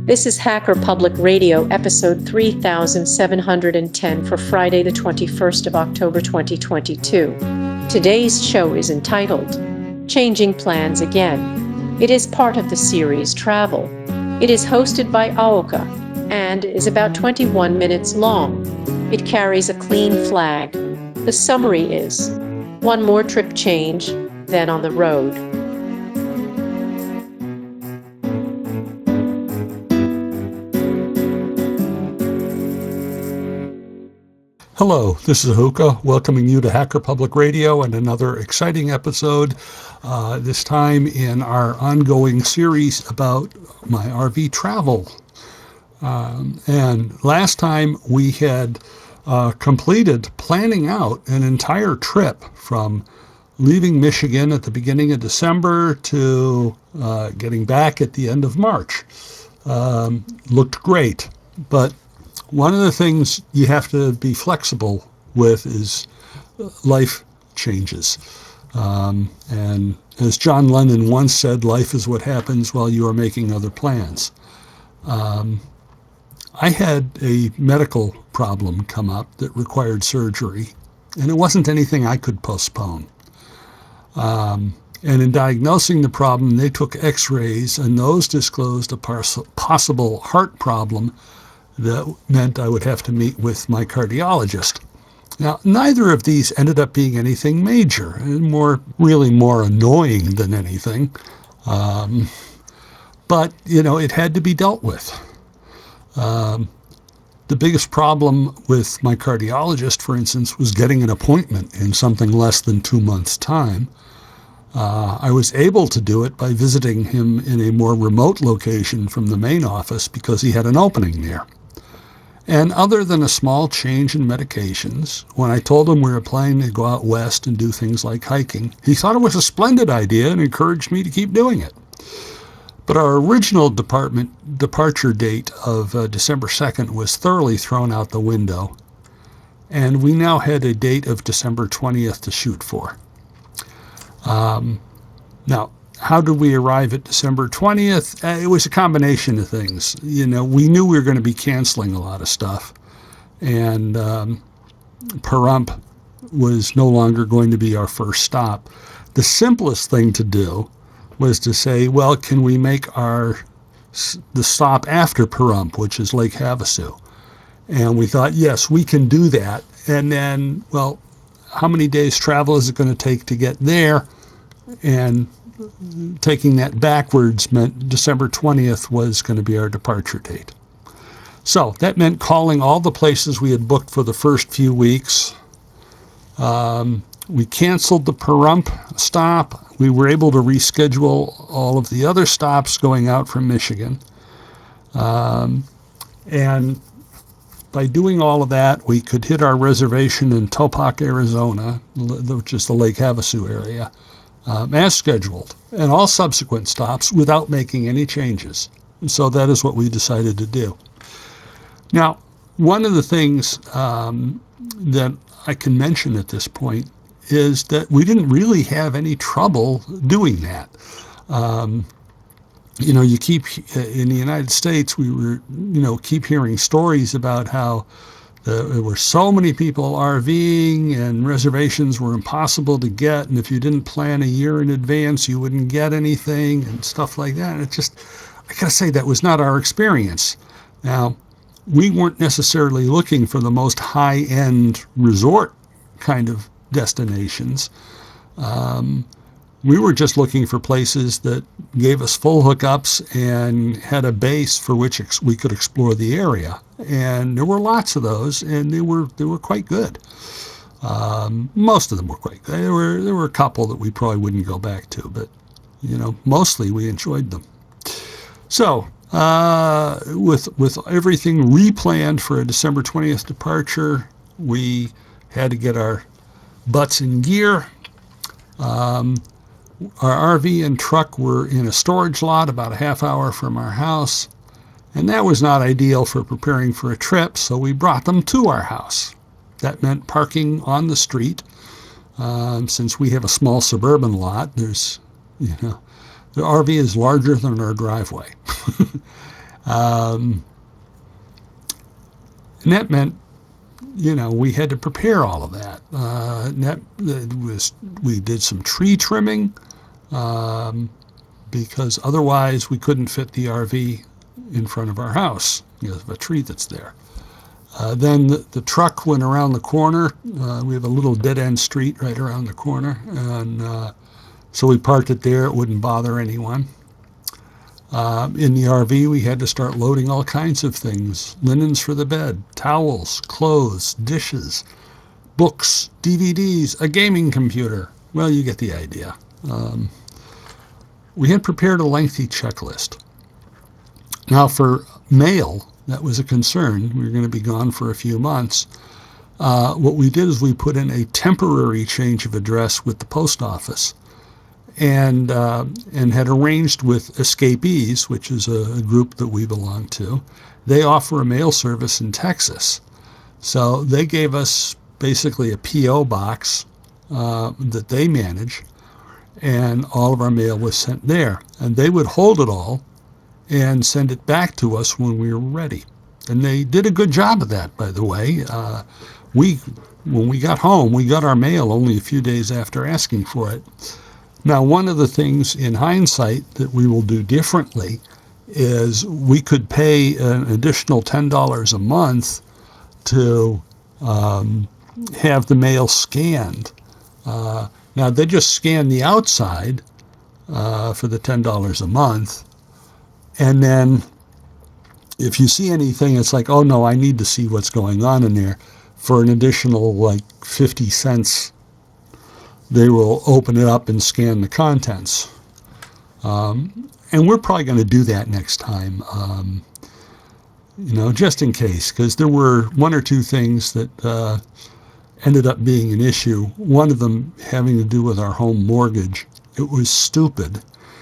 This is Hacker Public Radio, episode 3710 for Friday, the 21st of October 2022. Today's show is entitled, Changing Plans Again. It is part of the series Travel. It is hosted by Aoka and is about 21 minutes long. It carries a clean flag. The summary is, one more trip change, then on the road. Hello, this is Aoka, welcoming you to Hacker Public Radio and another exciting episode, this time in our ongoing series about my RV travel. And last time we had completed planning out an entire trip from leaving Michigan at the beginning of December to getting back at the end of March. Looked great, but one of the things you have to be flexible with is life changes. And as John Lennon once said, life is what happens while you are making other plans. I had a medical problem come up that required surgery, and it wasn't anything I could postpone. And in diagnosing the problem, they took x-rays, and those disclosed a possible heart problem that meant I would have to meet with my cardiologist. Now, neither of these ended up being anything major, and really more annoying than anything. But, it had to be dealt with. The biggest problem with my cardiologist, for instance, was getting an appointment in something less than 2 months' time. I was able to do it by visiting him in a more remote location from the main office because he had an opening there. And other than a small change in medications, when I told him we were planning to go out west and do things like hiking, he thought it was a splendid idea and encouraged me to keep doing it. But our original departure date of December 2nd was thoroughly thrown out the window, and we now had a date of December 20th to shoot for. Now, how did we arrive at December 20th? It was a combination of things. We knew we were going to be canceling a lot of stuff, and Pahrump was no longer going to be our first stop. The simplest thing to do was to say, well, can we make the stop after Pahrump, which is Lake Havasu? And we thought, yes, we can do that. And then, well, how many days travel is it going to take to get there? And taking that backwards meant December 20th was going to be our departure date. So that meant calling all the places we had booked for the first few weeks. We canceled the Pahrump stop. We were able to reschedule all of the other stops going out from Michigan. And by doing all of that, we could hit our reservation in Topak, Arizona, which is the Lake Havasu area, as scheduled, and all subsequent stops without making any changes. And so that is what we decided to do. Now, one of the things that I can mention at this point is that we didn't really have any trouble doing that. You keep, in the United States, we were, keep hearing stories about how there were so many people RVing and reservations were impossible to get, and if you didn't plan a year in advance, you wouldn't get anything and stuff like that. And I gotta say, that was not our experience. Now, we weren't necessarily looking for the most high-end resort kind of destinations. We were just looking for places that gave us full hookups and had a base for which we could explore the area. And there were lots of those, and they were quite good. Most of them were quite good. There were a couple that we probably wouldn't go back to, but mostly we enjoyed them. So with everything replanned for a December 20th departure, we had to get our butts in gear. Our RV and truck were in a storage lot about a half hour from our house, and that was not ideal for preparing for a trip, so we brought them to our house. That meant parking on the street. Since we have a small suburban lot, the RV is larger than our driveway. And that meant, we had to prepare all of that. We did some tree trimming because otherwise we couldn't fit the RV in front of our house because of a tree that's there. Then the truck went around the corner. We have a little dead-end street right around the corner, and so we parked it there. It wouldn't bother anyone. In the RV, we had to start loading all kinds of things: linens for the bed, towels, clothes, dishes, books, DVDs, a gaming computer. Well, you get the idea. We had prepared a lengthy checklist. Now, for mail, that was a concern. We were going to be gone for a few months. What we did is we put in a temporary change of address with the post office, and had arranged with Escapees, which is a group that we belong to. They offer a mail service in Texas. So they gave us basically a P.O. box that they manage, and all of our mail was sent there. And they would hold it all and send it back to us when we were ready. And they did a good job of that, by the way. When we got home, we got our mail only a few days after asking for it. Now, one of the things in hindsight that we will do differently is we could pay an additional $10 a month to have the mail scanned. Now, they just scan the outside for the $10 a month. And then if you see anything, it's like, oh, no, I need to see what's going on in there. For an additional, 50 cents, they will open it up and scan the contents. And we're probably going to do that next time, just in case, because there were one or two things that ended up being an issue. One of them having to do with our home mortgage. It was stupid.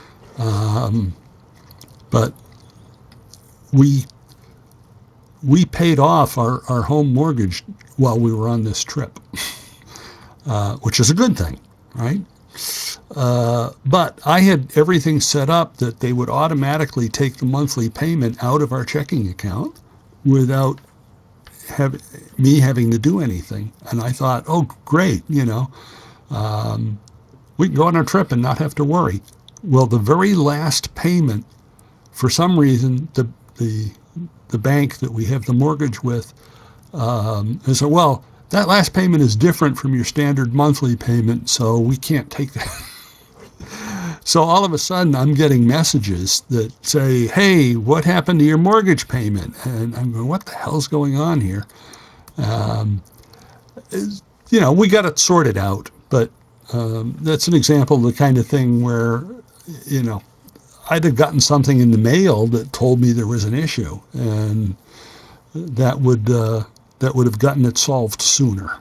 But we paid off our home mortgage while we were on this trip, which is a good thing, right? But I had everything set up that they would automatically take the monthly payment out of our checking account without me having to do anything. And I thought, oh, great, we can go on our trip and not have to worry. Well, the very last payment, for some reason, the bank that we have the mortgage with, said, well, that last payment is different from your standard monthly payment, so we can't take that. So all of a sudden, I'm getting messages that say, hey, what happened to your mortgage payment? And I'm going, what the hell's going on here? We got it sorted out, but that's an example of the kind of thing where, I'd have gotten something in the mail that told me there was an issue, and that would have gotten it solved sooner.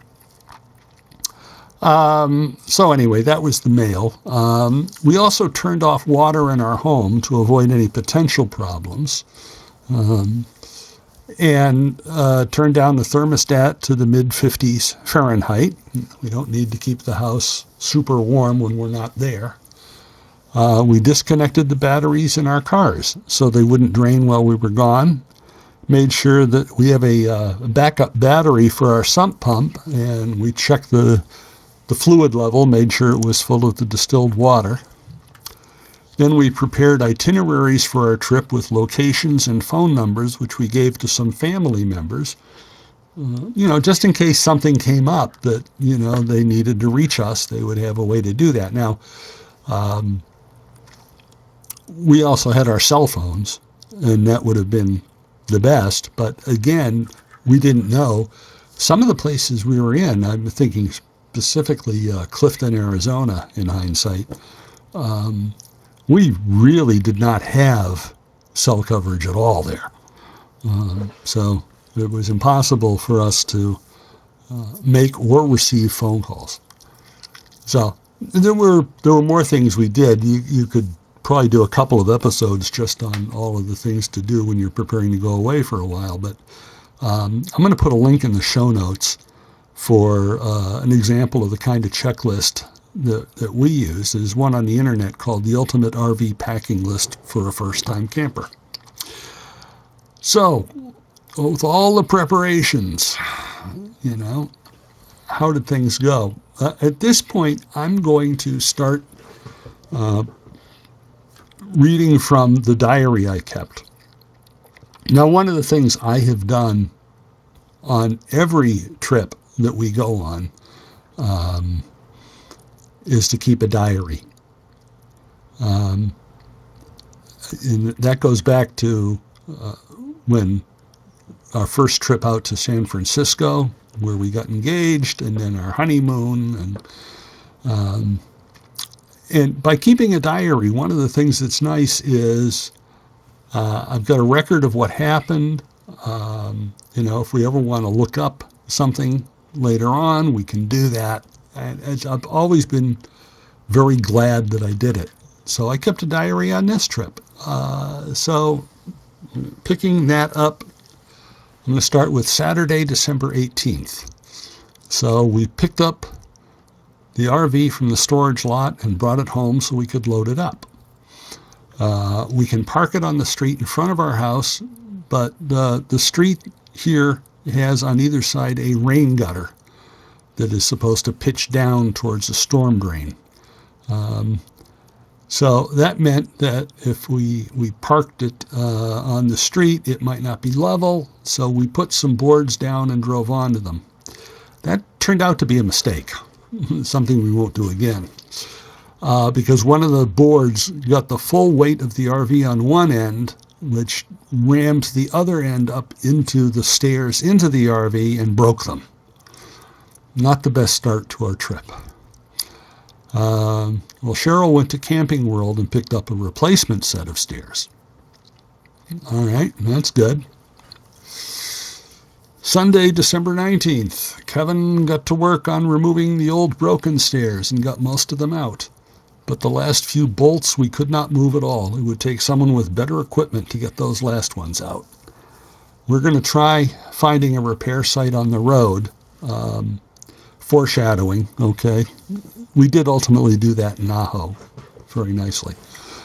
So anyway, that was the mail. We also turned off water in our home to avoid any potential problems, and turned down the thermostat to the mid-50s Fahrenheit. We don't need to keep the house super warm when we're not there. We disconnected the batteries in our cars so they wouldn't drain while we were gone. Made sure that we have a backup battery for our sump pump, and we checked the fluid level, made sure it was full of the distilled water. Then we prepared itineraries for our trip with locations and phone numbers, which we gave to some family members, just in case something came up that, they needed to reach us, they would have a way to do that. Now, we also had our cell phones, and that would have been the best. But again, we didn't know. Some of the places we were in, I'm thinking specifically Clifton, Arizona, in hindsight, we really did not have cell coverage at all there. So it was impossible for us to make or receive phone calls. So there were more things we did. You could probably do a couple of episodes just on all of the things to do when you're preparing to go away for a while. But I'm going to put a link in the show notes for an example of the kind of checklist that we use. There's one on the internet called the Ultimate RV Packing List for a First-Time Camper. So, with all the preparations, how did things go? At this point, I'm going to start reading from the diary I kept. Now, one of the things I have done on every trip that we go on is to keep a diary. And that goes back to when our first trip out to San Francisco, where we got engaged, and then our honeymoon. And by keeping a diary, one of the things that's nice is I've got a record of what happened. If we ever want to look up something later on, we can do that. And I've always been very glad that I did it. So I kept a diary on this trip. So picking that up, I'm going to start with Saturday, December 18th. So we picked up the RV from the storage lot and brought it home so we could load it up. We can park it on the street in front of our house, but the street here has on either side a rain gutter that is supposed to pitch down towards the storm drain. So that meant that if we parked it on the street, it might not be level, so we put some boards down and drove onto them. That turned out to be a mistake, something we won't do again, because one of the boards got the full weight of the RV on one end, which rammed the other end up into the stairs into the RV and broke them. Not the best start to our trip. Well, Cheryl went to Camping World and picked up a replacement set of stairs. All right, that's good. Sunday, December 19th, Kevin got to work on removing the old broken stairs and got most of them out. But the last few bolts we could not move at all. It would take someone with better equipment to get those last ones out. We're going to try finding a repair site on the road. Foreshadowing, okay? We did ultimately do that in Ajo very nicely.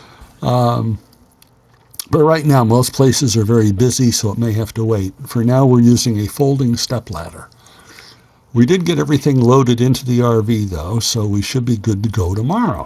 But right now, most places are very busy, so it may have to wait. For now, we're using a folding stepladder. We did get everything loaded into the RV, though, so we should be good to go tomorrow.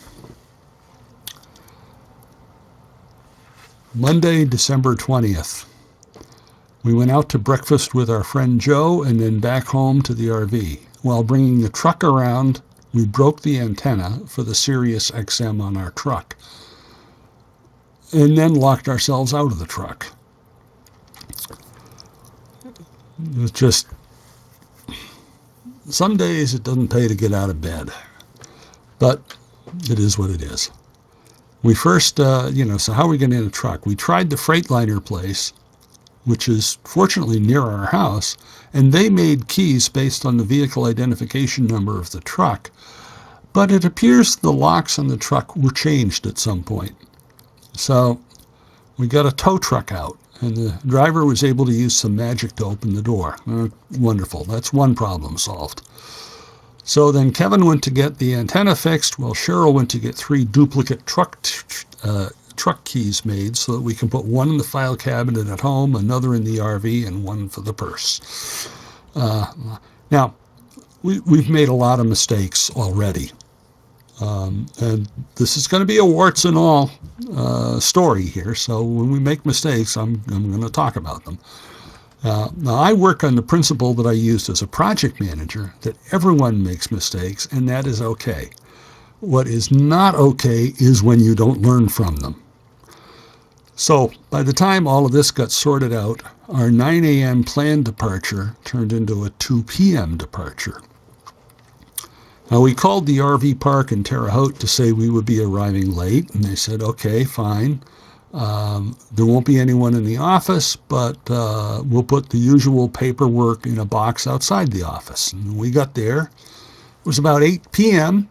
Monday, December 20th. We went out to breakfast with our friend Joe and then back home to the RV. While bringing the truck around, we broke the antenna for the Sirius XM on our truck and then locked ourselves out of the truck. It's just, some days it doesn't pay to get out of bed, but it is what it is. We first, so how are we getting in a truck? We tried the Freightliner place, which is fortunately near our house, and they made keys based on the vehicle identification number of the truck, but it appears the locks on the truck were changed at some point. So we got a tow truck out, and the driver was able to use some magic to open the door. Wonderful. That's one problem solved. So then Kevin went to get the antenna fixed, while Cheryl went to get 3 duplicate truck keys made so that we can put one in the file cabinet at home, another in the RV, and one for the purse. Now, we've made a lot of mistakes already. And this is going to be a warts and all story here, so when we make mistakes, I'm going to talk about them. Now, I work on the principle that I used as a project manager, that everyone makes mistakes, and that is okay. What is not okay is when you don't learn from them. So by the time all of this got sorted out, our 9 a.m. planned departure turned into a 2 p.m. departure. Now, we called the RV park in Terre Haute to say we would be arriving late, and they said, okay, fine. There won't be anyone in the office, but we'll put the usual paperwork in a box outside the office. And we got there. It was about 8 p.m.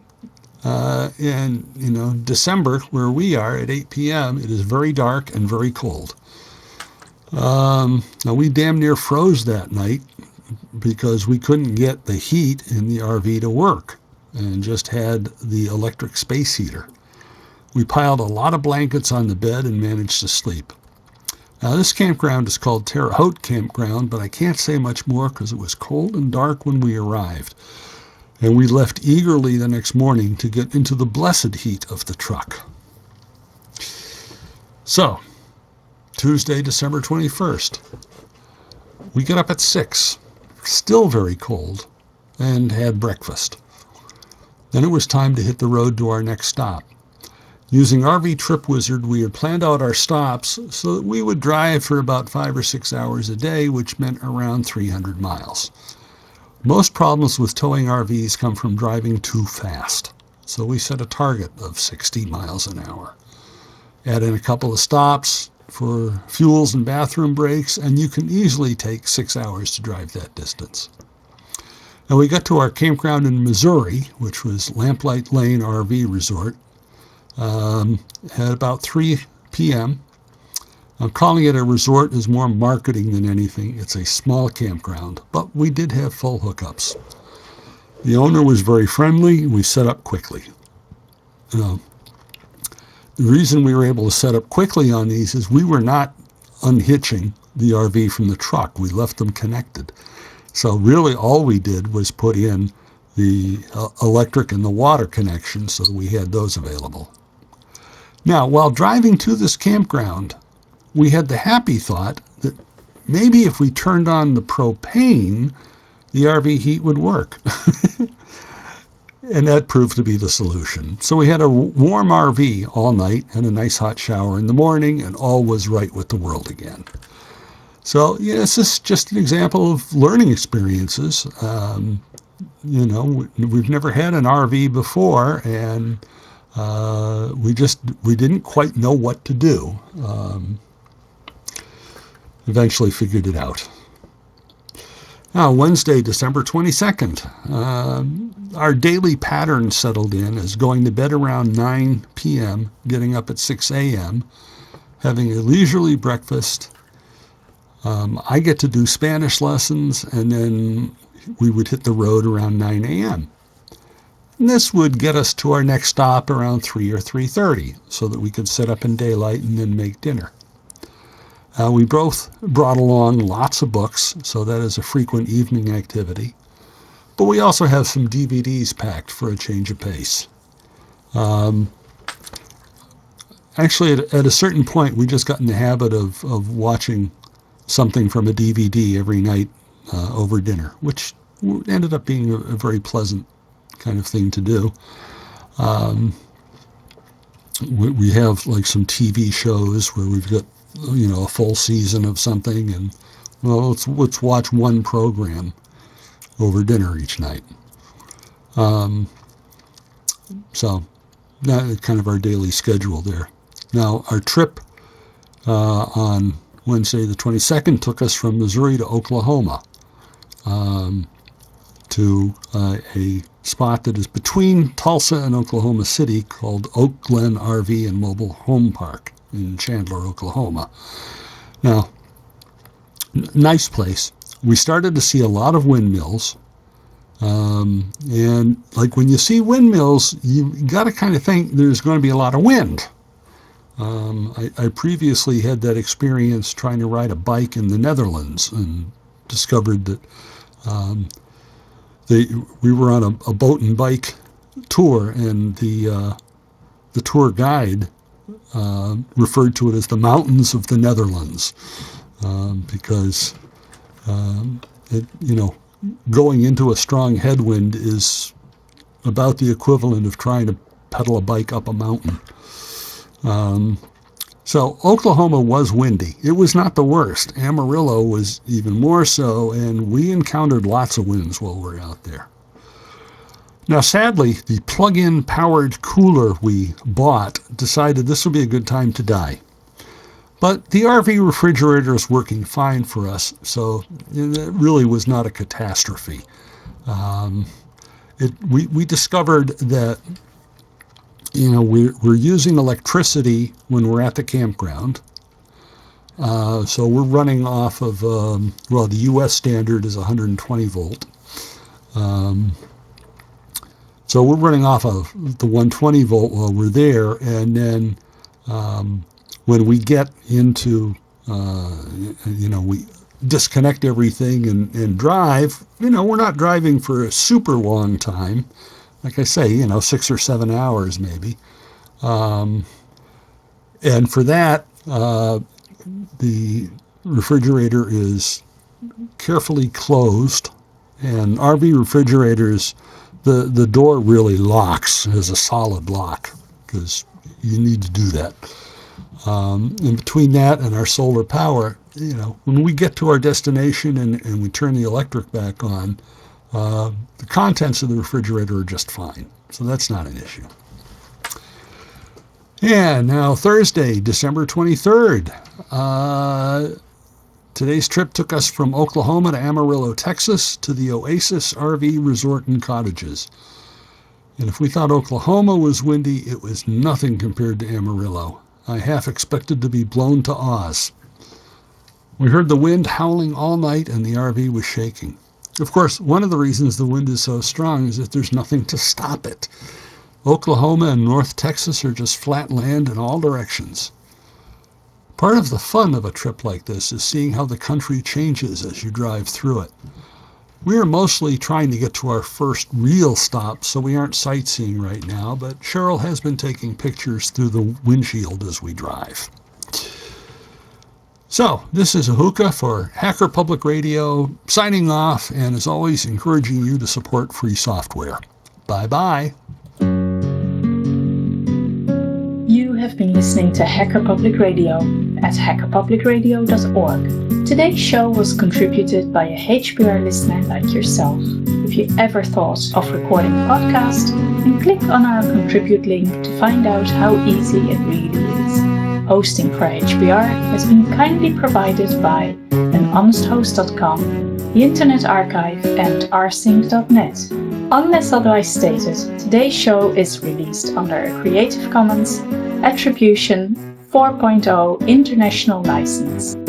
In December, where we are at 8 p.m., it is very dark and very cold. Now, we damn near froze that night because we couldn't get the heat in the RV to work and just had the electric space heater. We piled a lot of blankets on the bed and managed to sleep. Now, this campground is called Terre Haute Campground, but I can't say much more because it was cold and dark when we arrived. And we left eagerly the next morning to get into the blessed heat of the truck. So, Tuesday, December 21st. We get up at 6, still very cold, and had breakfast. Then it was time to hit the road to our next stop. Using RV Trip Wizard, we had planned out our stops so that we would drive for about 5 or 6 hours a day, which meant around 300 miles. Most problems with towing RVs come from driving too fast, so we set a target of 60 miles an hour. Add in a couple of stops for fuels and bathroom breaks, and you can easily take 6 hours to drive that distance. And we got to our campground in Missouri, which was Lamplight Lane RV Resort, at about 3 p.m. Calling it a resort is more marketing than anything. It's a small campground, but we did have full hookups. The owner was very friendly. We set up quickly. The reason we were able to set up quickly on these is we were not unhitching the RV from the truck. We left them connected. So really all we did was put in the electric and the water connection so that we had those available. Now, while driving to this campground, we had the happy thought that maybe if we turned on the propane, the RV heat would work. And that proved to be the solution. So we had a warm RV all night and a nice hot shower in the morning, and all was right with the world again. So, yeah, this is just an example of learning experiences. We've never had an RV before, and we didn't quite know what to do. Eventually figured it out. Now, Wednesday, December 22nd, our daily pattern settled in as going to bed around 9 p.m., getting up at 6 a.m., having a leisurely breakfast. I get to do Spanish lessons, and then we would hit the road around 9 a.m. And this would get us to our next stop around 3 or 3:30, so that we could set up in daylight and then make dinner. We both brought along lots of books, so that is a frequent evening activity. But we also have some DVDs packed for a change of pace. Actually, at a certain point, we just got in the habit of watching something from a DVD every night over dinner, which ended up being a very pleasant kind of thing to do. We have like some TV shows where we've got a full season of something, and let's watch one program over dinner each night. So that kind of our daily schedule there. Now, our trip on Wednesday the 22nd took us from Missouri to Oklahoma, to a spot that is between Tulsa and Oklahoma City called Oak Glen RV and Mobile Home Park in Chandler, Oklahoma. Now, nice place. We started to see a lot of windmills. And like when you see windmills, you got to kind of think there's going to be a lot of wind. I previously had that experience trying to ride a bike in the Netherlands and discovered that we were on a boat and bike tour, and the tour guide referred to it as the mountains of the Netherlands, because going into a strong headwind is about the equivalent of trying to pedal a bike up a mountain. So Oklahoma was windy. It was not the worst. Amarillo was even more so, and we encountered lots of winds while we were out there. Now, sadly, the plug-in powered cooler we bought decided this would be a good time to die. But the RV refrigerator is working fine for us, so it really was not a catastrophe. We discovered that we're using electricity when we're at the campground. So we're running off of, the U.S. standard is 120 volt. So we're running off of the 120 volt while we're there, and then when we get into We disconnect everything and drive. We're not driving for a super long time. Like I say, 6 or 7 hours maybe. And for that, the refrigerator is carefully closed. And RV refrigerators, the door really locks as a solid lock, because you need to do that. And between that and our solar power, when we get to our destination and we turn the electric back on, the contents of the refrigerator are just fine. So that's not an issue. And now Thursday, December 23rd. Today's trip took us from Oklahoma to Amarillo, Texas, to the Oasis RV Resort and Cottages. And if we thought Oklahoma was windy, it was nothing compared to Amarillo. I half expected to be blown to Oz. We heard the wind howling all night and the RV was shaking. Of course, one of the reasons the wind is so strong is that there's nothing to stop it. Oklahoma and North Texas are just flat land in all directions. Part of the fun of a trip like this is seeing how the country changes as you drive through it. We are mostly trying to get to our first real stop, so we aren't sightseeing right now, but Cheryl has been taking pictures through the windshield as we drive. So, this is Ahuka for Hacker Public Radio, signing off, and as always, encouraging you to support free software. Bye-bye. You have been listening to Hacker Public Radio at hackerpublicradio.org. Today's show was contributed by a HPR listener like yourself. If you ever thought of recording a podcast, then click on our contribute link to find out how easy it really is. Hosting for HPR has been kindly provided by anhonesthost.com, the Internet Archive, and rsync.net. Unless otherwise stated, today's show is released under a Creative Commons Attribution 4.0 International License.